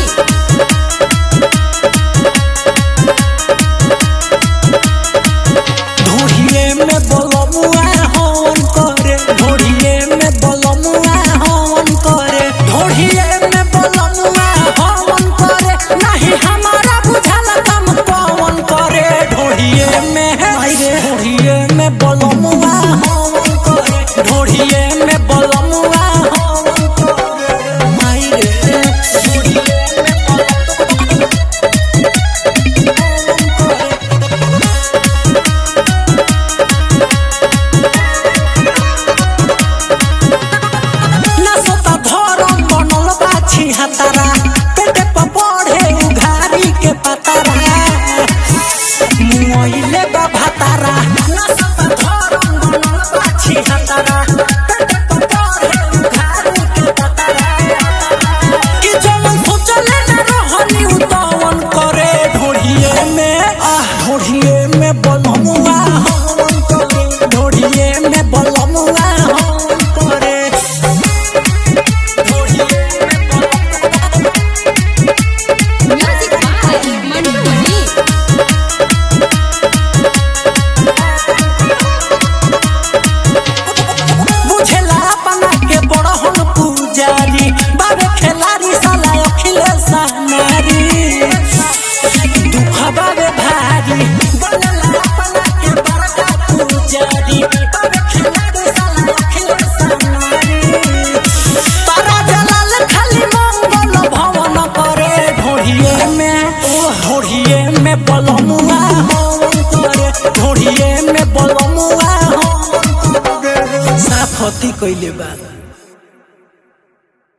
ढोढ़िए में बलमुआ हवन करे, ढोढ़िए में बलमुआ हवन करे, ढोढ़िए में बलमुआ हवन करे, नहीं हमारा बुझल कम पवन करे। ढोढ़िए में बलमुआ हवन करे, ढोढ़िए में बलमुआ हवन करे। माई रे ढोढ़िए में हतारा पेटे पर बढ़े उघारी के पतारा मुइले बा भातारा हतारा पेटे पर बढ़े उघारी के पतारा कि जवन सोचले न रहनी उतवन करे। ढोढ़िए में बलमुआ हवन करे, ढोढ़िए में बलमुआ हवन करे। बाबे खिलाड़ी साला अखिलेश नारी दुख बाबे भारी बनला अपना के बड़का पुजारी। बाबे खिलाड़ी साला अखिलेश नारी तारा जलाल खाली मंगल भवन करे। ढोढ़िए में बलमुआ हवन करे, ढोढ़िए में बलमुआ हवन करे। साफ हती कइले बा।